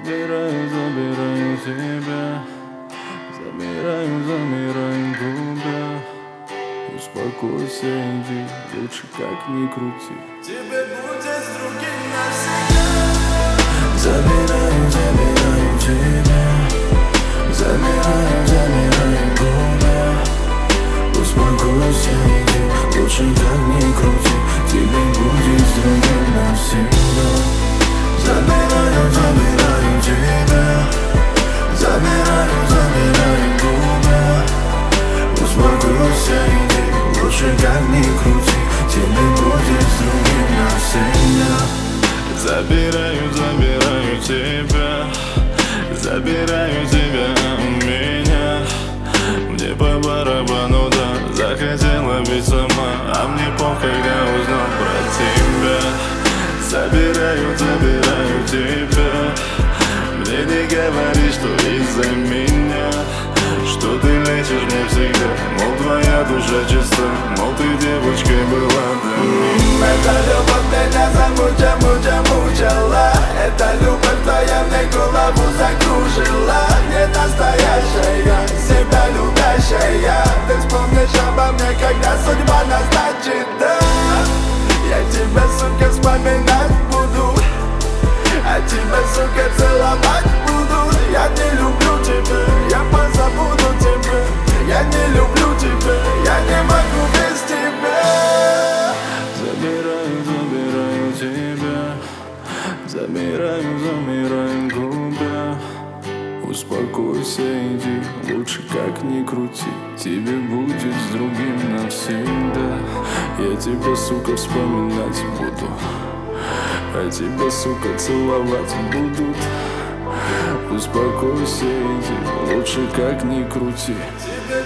Забираю, забираю тебя. Замираю, замираю в губах. Успокойся, иди, лучше как ни крути. Тебе будет с другим навсегда. Забираю, забираю тебя. Замираю, замираю в губах. Успокойся, иди, лучше как ни крути. Тебе будет с другим навсегда. Забираю, забираю тебя. Забираю, забираю в губах. Успокойся, иди, лучше как ни крути. Тебе будет с другим навсегда. Забираю, забираю тебя. Забираю тебя у меня. Мне по барабану, да, захотела быть сама, а мне похуй, когда узнал про тебя. Забираю, забираю тебя. Мне не говори, что из-за меня, что ты лечишь мне всегда. Мол, твоя душа чиста, мол, ты девочкой была для меня. Эта любовь меня замучила. Эта любовь твоя мне голову закружила. Не настоящая, себя любящая. Ты вспомнишь обо мне, когда судьба назначит, да. Я тебя, сука, вспоминать буду, а тебя, сука, целовать буду. Я не люблю тебя, я позабуду тебя. Я не люблю тебя, я не могу без тебя. Забираю, забираю тебя. Замираю, замираю в губах. Успокойся, иди, лучше как ни крути. Тебе будет с другим навсегда. Я тебя, сука, вспоминать буду, а тебя, сука, целовать будут. Успокойся, иди, лучше как ни крути. Тебе